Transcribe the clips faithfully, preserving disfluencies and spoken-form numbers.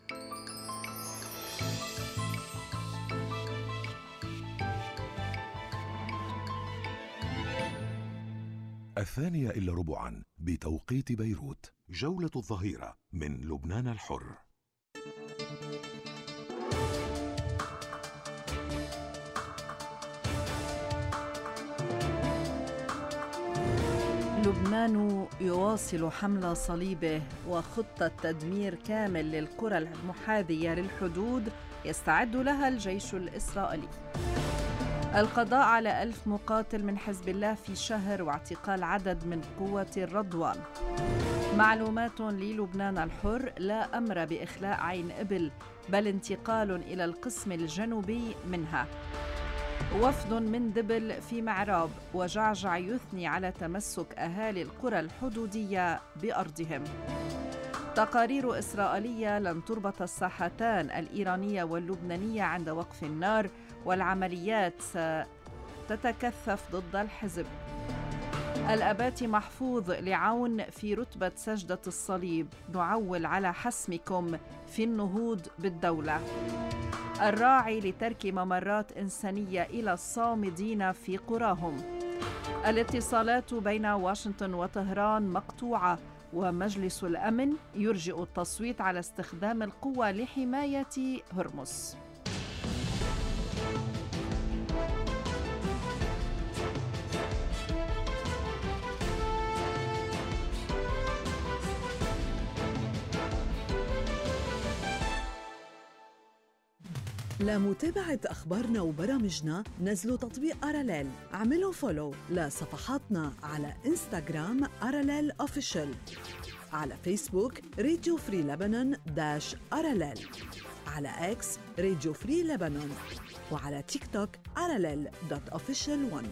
الثانية إلا ربعا بتوقيت بيروت، جولة الظهيرة من لبنان الحر. لبنان يواصل حمل صليبه وخطة تدمير كامل للقرى المحاذية للحدود يستعد لها الجيش الإسرائيلي. القضاء على ألف مقاتل من حزب الله في شهر واعتقال عدد من قوة الرضوان. معلومات للبنان الحر: لا أمر بإخلاء عين إبل بل انتقال إلى القسم الجنوبي منها. وفد من دبل في معراب وجعجع يثني على تمسك أهالي القرى الحدودية بأرضهم. تقارير إسرائيلية لن تربط الساحتان الإيرانية واللبنانية عند وقف النار، والعمليات ستتكثف ضد الحزب. الأباتي محفوظ لعون في رتبة سجدة الصليب: نعول على حسمكم في النهوض بالدولة. الراعي لترك ممرات إنسانية إلى الصامدين في قراهم. الاتصالات بين واشنطن وطهران مقطوعة، ومجلس الأمن يرجئ التصويت على استخدام القوة لحماية هرمز. لمتابعة أخبارنا وبرامجنا نزلوا تطبيق أراليل. اعملوا فولو لصفحاتنا على إنستغرام أراليل أوفيشل، على فيسبوك راديو فري لبنان داش أراليل، على إكس راديو فري لبنان، وعلى تيك توك أراليل دوت أوفيشل ون.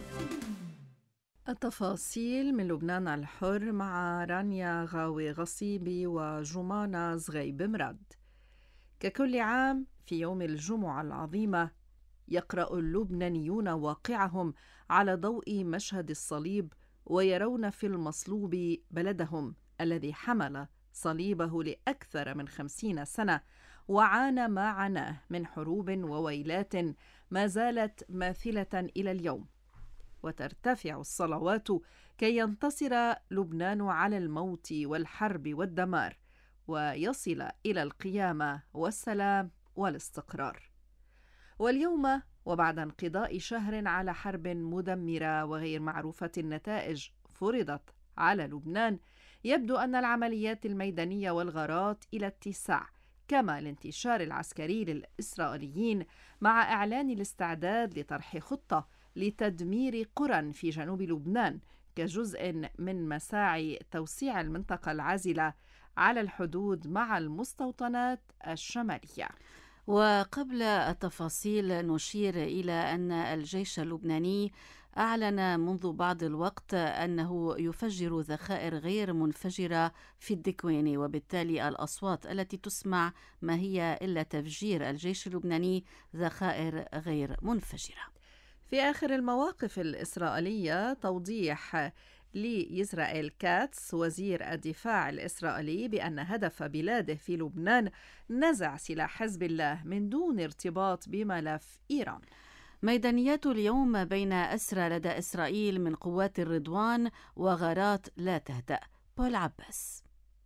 التفاصيل من لبنان الحر مع رانيا غاوي غصيبي وجمانة زغيب مراد. ككل عام في يوم الجمعة العظيمة يقرأ اللبنانيون واقعهم على ضوء مشهد الصليب، ويرون في المصلوب بلدهم الذي حمل صليبه لأكثر من خمسين سنة وعانى ما عاناه من حروب وويلات ما زالت ماثلة إلى اليوم. وترتفع الصلوات كي ينتصر لبنان على الموت والحرب والدمار، ويصل إلى القيامة والسلام والاستقرار. واليوم وبعد انقضاء شهر على حرب مدمرة وغير معروفة النتائج فرضت على لبنان، يبدو أن العمليات الميدانية والغارات إلى اتساع، كما الانتشار العسكري للإسرائيليين مع إعلان الاستعداد لطرح خطة لتدمير قرى في جنوب لبنان كجزء من مساعي توسيع المنطقة العازلة على الحدود مع المستوطنات الشمالية. وقبل التفاصيل نشير إلى أن الجيش اللبناني أعلن منذ بعض الوقت أنه يفجر ذخائر غير منفجرة في الدكوين، وبالتالي الأصوات التي تسمع ما هي إلا تفجير الجيش اللبناني ذخائر غير منفجرة. في آخر المواقف الإسرائيلية توضيح لإسرائيل كاتس وزير الدفاع الإسرائيلي بأن هدف بلاده في لبنان نزع سلاح حزب الله من دون ارتباط بملف إيران. ميدانيات اليوم بين أسرى لدى إسرائيل من قوات الرضوان وغارات لا تهدأ. بول عباس.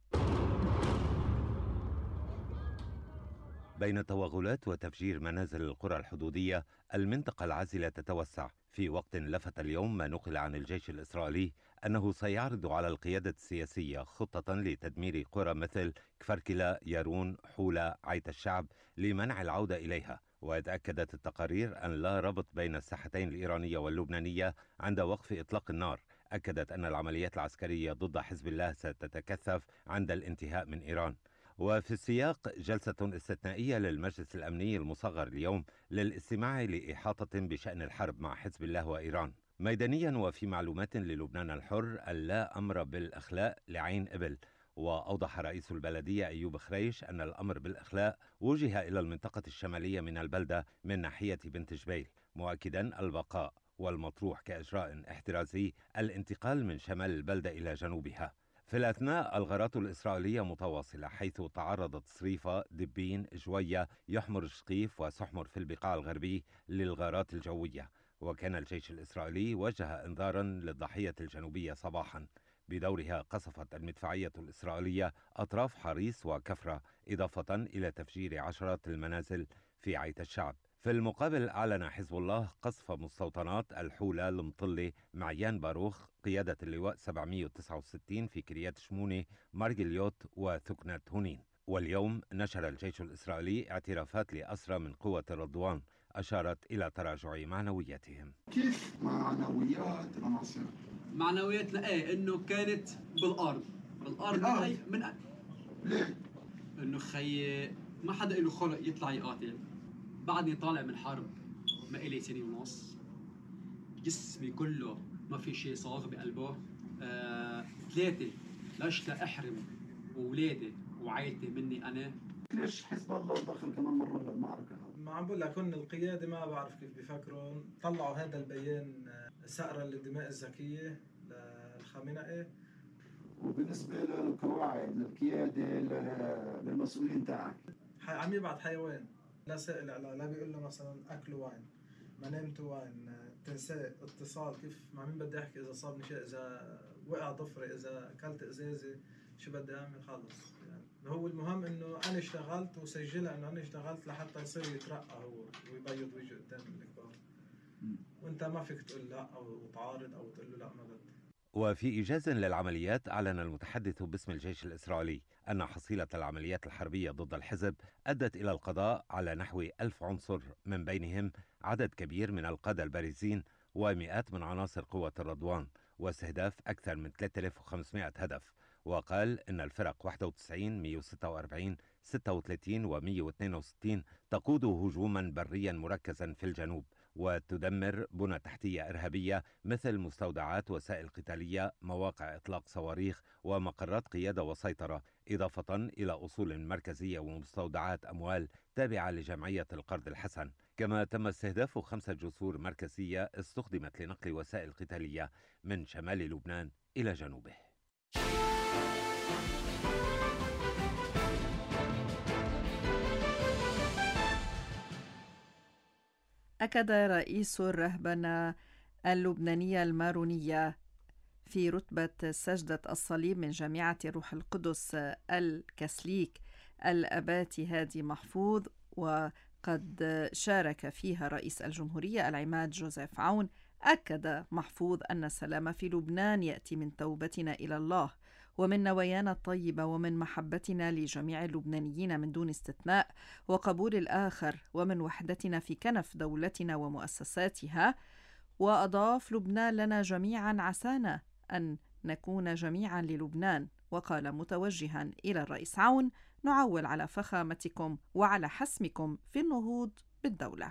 بين توغلات وتفجير منازل القرى الحدودية، المنطقة العازلة تتوسع، في وقت لفت اليوم ما نقل عن الجيش الإسرائيلي أنه سيعرض على القيادة السياسية خطة لتدمير قرى مثل كفركلة، يارون، حولة، عيت الشعب لمنع العودة إليها. وقد أكدت التقارير أن لا ربط بين الساحتين الإيرانية واللبنانية عند وقف إطلاق النار. أكدت أن العمليات العسكرية ضد حزب الله ستتكثف عند الانتهاء من إيران. وفي السياق جلسة استثنائية للمجلس الأمني المصغر اليوم للاستماع لإحاطة بشأن الحرب مع حزب الله وإيران. ميدانيا وفي معلومات للبنان الحر اللا أمر بالإخلاء لعين إبل. وأوضح رئيس البلدية أيوب خريش أن الأمر بالإخلاء وجه إلى المنطقة الشمالية من البلدة من ناحية بنت جبيل، مؤكدا البقاء والمطروح كإجراء احترازي الانتقال من شمال البلدة إلى جنوبها. في الأثناء الغارات الإسرائيلية متواصلة، حيث تعرضت صريفة، دبين، جوية، يحمر شقيف وسحمر في البقاع الغربي للغارات الجوية. وكان الجيش الإسرائيلي وجه إنذارا للضاحية الجنوبية صباحا. بدورها قصفت المدفعية الإسرائيلية أطراف حريص وكفرة، إضافة إلى تفجير عشرات المنازل في عيت الشعب. في المقابل أعلن حزب الله قصف مستوطنات الحولة، المطلة، معيان باروخ، قيادة اللواء سبعمئة وتسعة وستين في كريات شمونة، مارجليوت وثكنة هونين. واليوم نشر الجيش الإسرائيلي اعترافات لأسرى من قوة رضوان أشارت إلى تراجع معنوياتهم. كيف معنويات العناصر؟ معنوياتنا ايه انه كانت بالارض بالارض من اي من أي. ليه؟ انه خي ما حدا له خلق يطلع يقاتل. بعدني طالع من حرب ما إلي سنة ونص، جسمي كله ما في شيء صاغ بقلبه. آه، ثلاثة ليش لا أحرم أولادي وعائلتي مني أنا؟ ليش حزب الله دخل كمان مرة بالمعركة؟ ما عم بقول لك هن القيادة ما بعرف كيف بيفكروا، طلعوا هذا البيان سأرا للدماء الزكية للخامنئي. وبالنسبة للقواعد للقيادة للمسؤولين تاعك عم يبعت حيوان، لا سائل على لا بيقول له مثلا أكله وين، ما نمته وين، تنساء اتصال، كيف مع مين بدي أحكي، إذا صابني شيء، إذا وقع ضفري، إذا أكلت إزازة، شو بدي أعمل، خلص يعني. هو المهم إنه أنا اشتغلت وسجلها إنه أنا اشتغلت لحتى يصير يترقى هو ويبيض وجهه قدام الكبار، وأنت ما فيك تقول لا أو تعارض أو تقول له لا ما بدي. وفي إيجاز للعمليات، أعلن المتحدث باسم الجيش الإسرائيلي أن حصيلة العمليات الحربية ضد الحزب أدت إلى القضاء على نحو ألف عنصر، من بينهم عدد كبير من القادة البارزين ومئات من عناصر قوة الرضوان، واستهداف أكثر من ثلاثة آلاف وخمسمئة هدف. وقال إن الفرق واحد وتسعين، مئة وستة وأربعين، ستة وثلاثين ومئة واثنين وستين تقود هجوما بريا مركزا في الجنوب، وتدمر بنى تحتية إرهابية مثل مستودعات وسائل قتالية، مواقع إطلاق صواريخ، ومقرات قيادة وسيطرة، إضافة إلى أصول مركزية ومستودعات أموال تابعة لجمعية القرض الحسن. كما تم استهداف خمسة جسور مركزية استخدمت لنقل وسائل قتالية من شمال لبنان إلى جنوبه. أكد رئيس الرهبنة اللبنانية المارونية في رتبة سجدة الصليب من جامعة روح القدس الكاثوليك الأباتي هادي محفوظ، وقد شارك فيها رئيس الجمهورية العماد جوزيف عون. أكد محفوظ أن السلام في لبنان يأتي من توبتنا إلى الله ومن نوايانا الطيبة ومن محبتنا لجميع اللبنانيين من دون استثناء، وقبول الآخر، ومن وحدتنا في كنف دولتنا ومؤسساتها. وأضاف: لبنان لنا جميعا، عسانا أن نكون جميعا للبنان. وقال متوجها إلى الرئيس عون: نعول على فخامتكم وعلى حسمكم في النهوض بالدولة.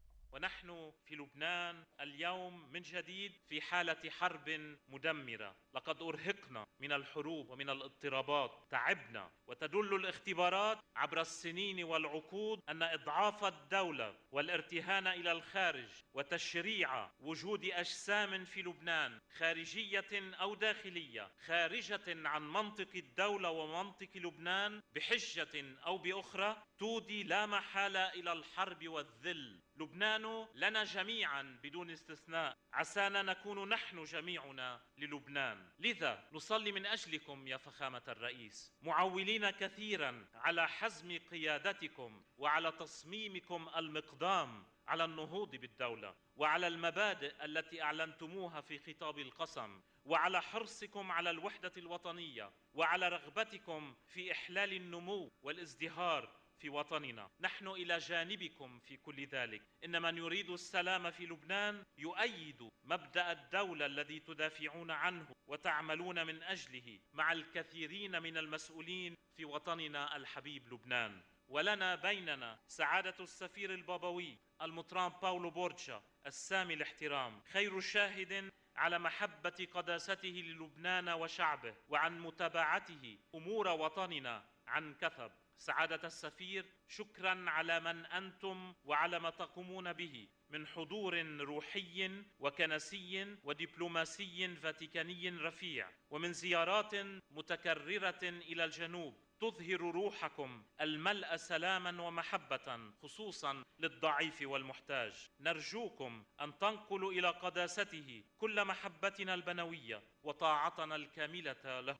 ونحن في لبنان اليوم من جديد في حالة حرب مدمرة. لقد أرهقنا من الحروب ومن الاضطرابات، تعبنا، وتدل الاختبارات عبر السنين والعقود أن إضعاف الدولة والارتهان إلى الخارج وتشريع وجود أجسام في لبنان خارجية أو داخلية خارجة عن منطق الدولة ومنطق لبنان بحجة أو بأخرى تودي لا محالة إلى الحرب والذل. لبنان لنا جميعا بدون استثناء، عسانا نكون نحن جميعنا للبنان. لذا نصلي من أجلكم يا فخامة الرئيس، معولين كثيرا على حزم قيادتكم وعلى تصميمكم المقدام على النهوض بالدولة، وعلى المبادئ التي أعلنتموها في خطاب القسم، وعلى حرصكم على الوحدة الوطنية، وعلى رغبتكم في إحلال النمو والازدهار في وطننا. نحن إلى جانبكم في كل ذلك. إن من يريد السلام في لبنان يؤيد مبدأ الدولة الذي تدافعون عنه وتعملون من أجله مع الكثيرين من المسؤولين في وطننا الحبيب لبنان. ولنا بيننا سعادة السفير البابوي المطران باولو بورجا السامي الاحترام، خير شاهد على محبة قداسته للبنان وشعبه وعن متابعته أمور وطننا عن كثب. سعادة السفير، شكرا على من أنتم وعلى ما تقومون به من حضور روحي وكنسي ودبلوماسي فاتيكاني رفيع، ومن زيارات متكررة إلى الجنوب تظهر روحكم الملأ سلاما ومحبة خصوصا للضعيف والمحتاج. نرجوكم أن تنقلوا إلى قداسته كل محبتنا البنوية وطاعتنا الكاملة له.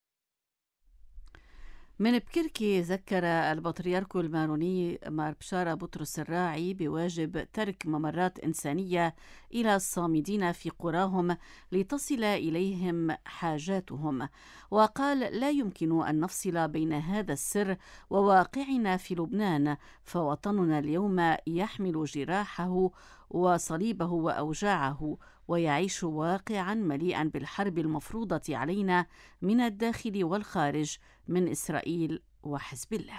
من بكركي ذكر البطريرك الماروني مار بشارة بطرس الراعي بواجب ترك ممرات إنسانية إلى الصامدين في قراهم لتصل إليهم حاجاتهم، وقال: لا يمكن أن نفصل بين هذا السر وواقعنا في لبنان، فوطننا اليوم يحمل جراحه وصليبه وأوجاعه، ويعيش واقعا مليئا بالحرب المفروضة علينا من الداخل والخارج من إسرائيل وحزب الله.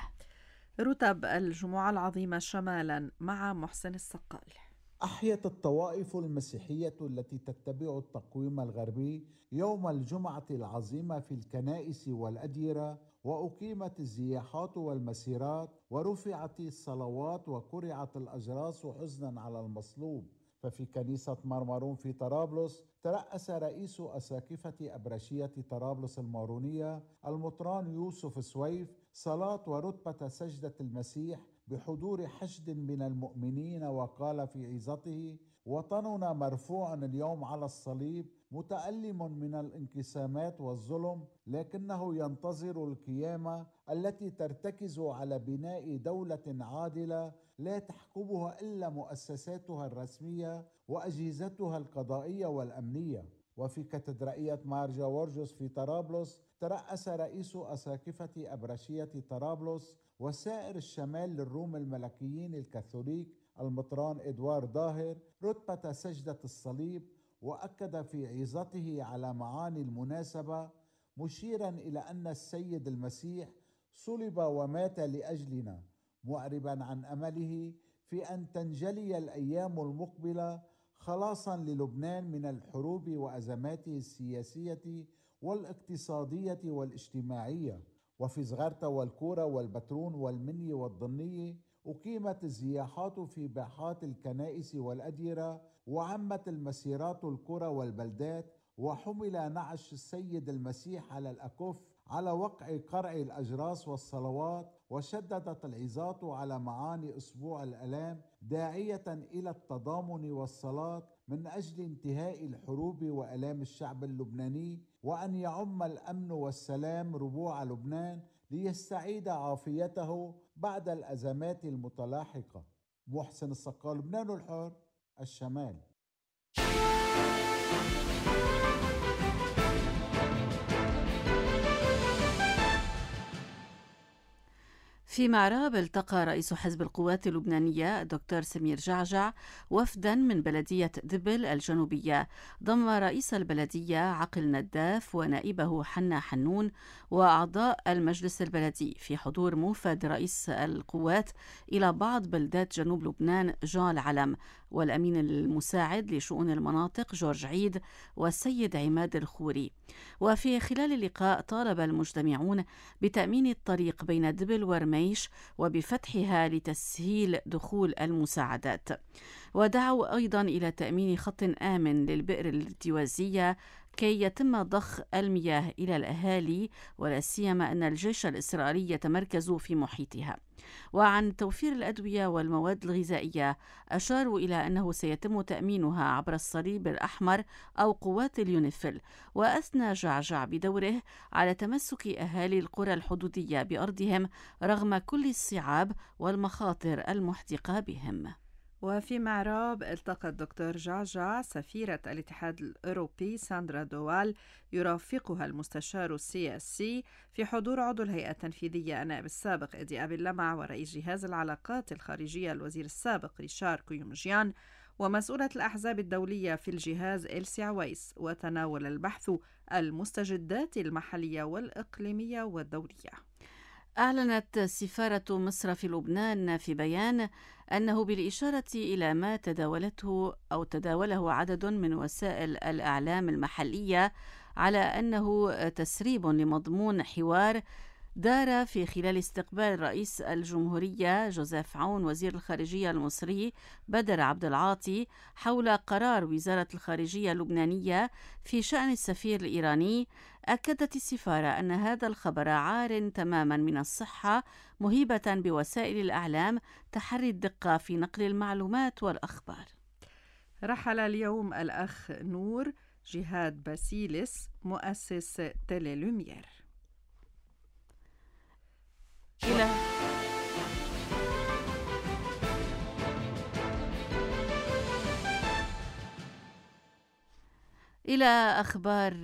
رتب الجمعة العظيمة شمالا مع محسن السقال. أحيت الطوائف المسيحية التي تتبع التقويم الغربي يوم الجمعة العظيمة في الكنائس والأديرة، وأقيمت الزياحات والمسيرات، ورفعت الصلوات، وقرعت الأجراس حزنا على المصلوب. ففي كنيسة مرمرون في طرابلس ترأس رئيس أساقفة أبرشية طرابلس المارونية المطران يوسف سويف صلاة ورتبة سجدة المسيح بحضور حشد من المؤمنين، وقال في عظته: وطننا مرفوع اليوم على الصليب متألم من الانقسامات والظلم، لكنه ينتظر القيامة التي ترتكز على بناء دولة عادلة لا تحكمها إلا مؤسساتها الرسمية وأجهزتها القضائية والأمنية. وفي كاتدرائية مار جورجوس في طرابلس ترأس رئيس أساقفة أبرشية طرابلس وسائر الشمال للروم الملكيين الكاثوليك المطران إدوار ظاهر رتبة سجدة الصليب، وأكد في عظته على معاني المناسبة، مشيرا إلى أن السيد المسيح صلب ومات لأجلنا، معربا عن أمله في أن تنجلي الأيام المقبلة خلاصا للبنان من الحروب وأزماته السياسية والاقتصادية والاجتماعية. وفي زغرتا والكورة والبترون والمني والضنية أقيمت الزياحات في باحات الكنائس والأديرة، وعمت المسيرات القرى والبلدات، وحمل نعش السيد المسيح على الأكف على وقع قرع الأجراس والصلوات، وشددت العظات على معاني أسبوع الآلام، داعية إلى التضامن والصلاة من أجل انتهاء الحروب وآلام الشعب اللبناني، وأن يعم الأمن والسلام ربوع لبنان ليستعيد عافيته بعد الأزمات المتلاحقة. محسن السقال، لبنان الحر، الشمال. في معراب التقى رئيس حزب القوات اللبنانية الدكتور سمير جعجع وفدا من بلدية دبل الجنوبية، ضم رئيس البلدية عقل نداف ونائبه حنا حنون وأعضاء المجلس البلدي، في حضور موفد رئيس القوات إلى بعض بلدات جنوب لبنان جان العلم، والأمين المساعد لشؤون المناطق جورج عيد والسيد عماد الخوري. وفي خلال اللقاء طالب المجتمعون بتأمين الطريق بين دبل ورميش وبفتحها لتسهيل دخول المساعدات، ودعوا أيضا إلى تأمين خط آمن للبئر الارتوازية كي يتم ضخ المياه إلى الأهالي، ولا سيما أن الجيش الإسرائيلي يتمركز في محيطها. وعن توفير الأدوية والمواد الغذائية أشاروا إلى أنه سيتم تأمينها عبر الصليب الأحمر أو قوات اليونيفيل. وأثنى جعجع بدوره على تمسك أهالي القرى الحدودية بأرضهم رغم كل الصعاب والمخاطر المحدقة بهم. وفي معراب التقى الدكتور جعجع سفيرة الاتحاد الأوروبي ساندرا دوال يرافقها المستشار السياسي في حضور عضو الهيئة التنفيذية النائب السابق إدي أبي اللمع ورئيس جهاز العلاقات الخارجية الوزير السابق ريشار كويومجيان ومسؤولة الأحزاب الدولية في الجهاز إلسي عويس، وتناول البحث المستجدات المحلية والإقليمية والدولية. أعلنت سفارة مصر في لبنان في بيان أنه بالإشارة إلى ما تداولته أو تداوله عدد من وسائل الإعلام المحلية على أنه تسريب لمضمون حوار دار في خلال استقبال رئيس الجمهورية جوزيف عون وزير الخارجية المصري بدر عبد العاطي حول قرار وزارة الخارجية اللبنانية في شأن السفير الإيراني. أكدت السفارة أن هذا الخبر عار تماما من الصحة، مهيبة بوسائل الإعلام تحري الدقة في نقل المعلومات والأخبار. رحل اليوم الأخ نور جهاد باسيلس مؤسس تيلي لوميير. إلى إلى أخبار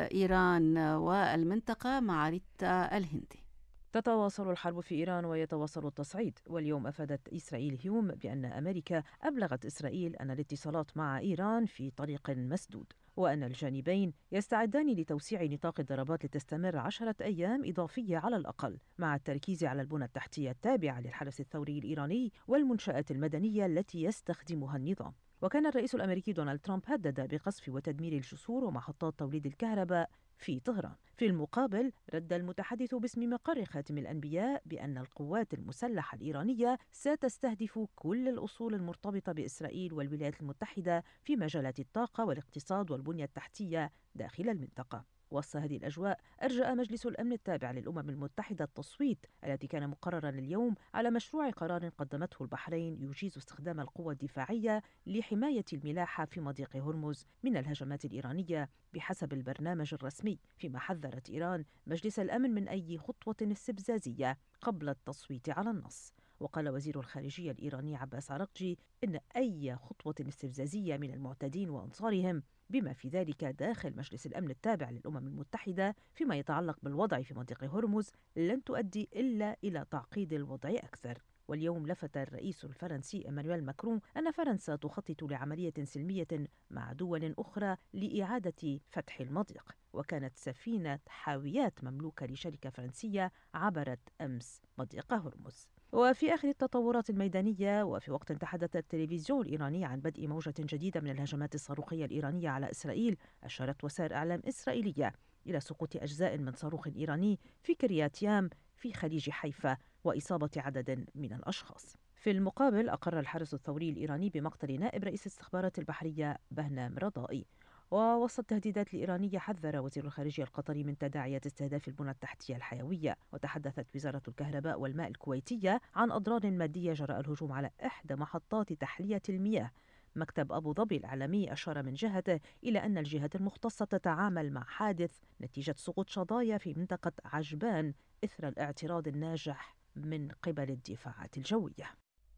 إيران والمنطقة مع ريتا الهندي. تتواصل الحرب في إيران ويتواصل التصعيد، واليوم أفادت إسرائيل هيوم بأن أمريكا أبلغت إسرائيل أن الاتصالات مع إيران في طريق مسدود، وأن الجانبين يستعدان لتوسيع نطاق الضربات لتستمر عشرة أيام إضافية على الأقل، مع التركيز على البنى التحتية التابعة للحرس الثوري الإيراني والمنشآت المدنية التي يستخدمها النظام. وكان الرئيس الأمريكي دونالد ترامب هدد بقصف وتدمير الجسور ومحطات توليد الكهرباء في طهران. في المقابل رد المتحدث باسم مقر خاتم الأنبياء بأن القوات المسلحة الإيرانية ستستهدف كل الأصول المرتبطة بإسرائيل والولايات المتحدة في مجالات الطاقة والاقتصاد والبنية التحتية داخل المنطقة. وسط هذه الأجواء أرجأ مجلس الأمن التابع للأمم المتحدة التصويت الذي كان مقررا اليوم على مشروع قرار قدمته البحرين يجيز استخدام القوى الدفاعية لحماية الملاحة في مضيق هرمز من الهجمات الإيرانية بحسب البرنامج الرسمي، فيما حذرت إيران مجلس الأمن من أي خطوة استفزازية قبل التصويت على النص. وقال وزير الخارجية الإيراني عباس عراقجي إن أي خطوة استفزازية من المعتدين وأنصارهم بما في ذلك داخل مجلس الأمن التابع للأمم المتحدة فيما يتعلق بالوضع في مضيق هرمز لن تؤدي إلا إلى تعقيد الوضع أكثر. واليوم لفت الرئيس الفرنسي إيمانويل ماكرون أن فرنسا تخطط لعملية سلمية مع دول أخرى لإعادة فتح المضيق، وكانت سفينة حاويات مملوكة لشركة فرنسية عبرت أمس مضيق هرمز. وفي آخر التطورات الميدانية، وفي وقت تحدث التلفزيون الإيراني عن بدء موجة جديدة من الهجمات الصاروخية الإيرانية على إسرائيل، أشارت وسائل إعلام إسرائيلية إلى سقوط أجزاء من صاروخ إيراني في كريات يام في خليج حيفا وإصابة عدد من الأشخاص. في المقابل أقر الحرس الثوري الإيراني بمقتل نائب رئيس الاستخبارات البحرية بهنام رضائي. ووسط التهديدات الإيرانية حذر وزير الخارجية القطري من تداعيات استهداف البنى التحتية الحيوية. وتحدثت وزارة الكهرباء والماء الكويتية عن أضرار مادية جراء الهجوم على إحدى محطات تحلية المياه. مكتب أبو ظبي العالمي أشار من جهته إلى أن الجهات المختصة تتعامل مع حادث نتيجة سقوط شظايا في منطقة عجبان إثر الاعتراض الناجح من قبل الدفاعات الجوية.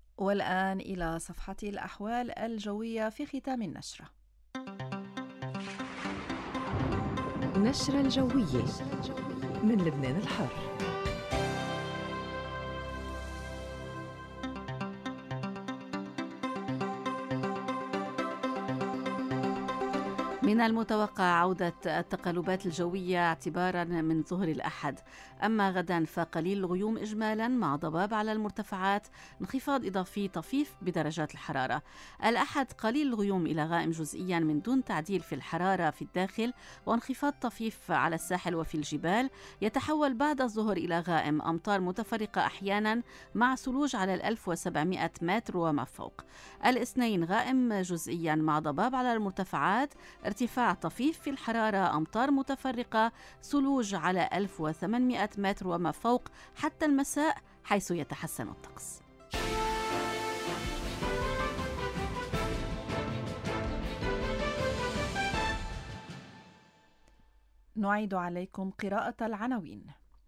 والآن إلى صفحة الأحوال الجوية في ختام النشرة. نشرة الجوية من لبنان الحر. من المتوقع عودة التقلبات الجوية اعتبارا من ظهر الأحد، أما غدا فقليل الغيوم إجمالا مع ضباب على المرتفعات، انخفاض إضافي طفيف بدرجات الحرارة. الأحد قليل الغيوم إلى غائم جزئيا من دون تعديل في الحرارة في الداخل، وانخفاض طفيف على الساحل وفي الجبال. يتحول بعد الظهر إلى غائم، أمطار متفرقة أحيانا مع ثلوج على الألف وسبعمائة متر وما فوق. الاثنين غائم جزئيا مع ضباب على المرتفعات، ارتفاع طفيف في الحرارة، أمطار متفرقة، ثلوج على ألف وثمانمائة متر وما فوق حتى المساء حيث يتحسن الطقس. نعيد عليكم قراءة العناوين.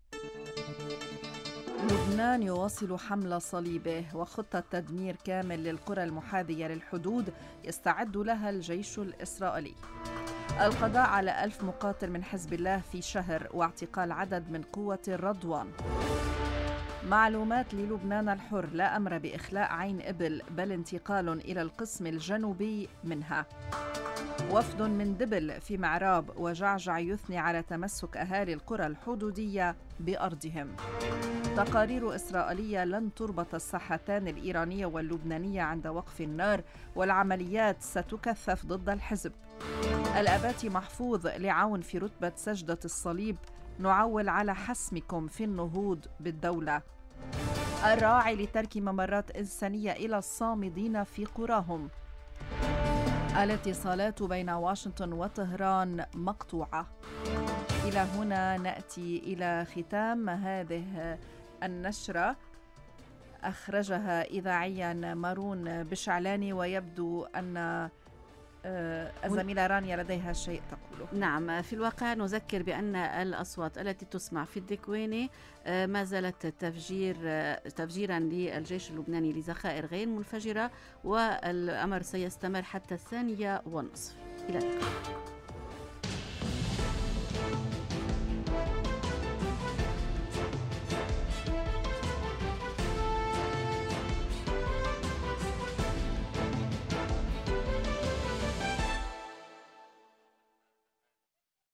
لبنان يواصل حمل صليبه وخطة تدمير كامل للقرى المحاذية للحدود يستعد لها الجيش الإسرائيلي. القضاء على ألف مقاتل من حزب الله في شهر واعتقال عدد من قوة الرضوان. معلومات للبنان الحر: لا أمر بإخلاء عين إبل بل انتقال إلى القسم الجنوبي منها. وفد من دبل في معراب وجعجع يثني على تمسك أهالي القرى الحدودية بأرضهم. تقارير إسرائيلية لن تربط الساحتان الإيرانية واللبنانية عند وقف النار، والعمليات ستكثف ضد الحزب. الأباتي محفوظ لعون في رتبة سجدة الصليب نعول على حسمكم في النهوض بالدولة. الراعي لترك ممرات إنسانية إلى الصامدين في قراهم. الاتصالات بين واشنطن وطهران مقطوعة. إلى هنا نأتي إلى ختام هذه النشرة، أخرجها إذاعيا مارون بشعلاني، ويبدو أن الزميلة رانيا لديها شيء تقوله. نعم، في الواقع نذكر بأن الأصوات التي تسمع في الدكويني ما زالت تفجير تفجيرا للجيش اللبناني لذخائر غير منفجرة، والأمر سيستمر حتى الثانية ونصف. إلى اللقاء.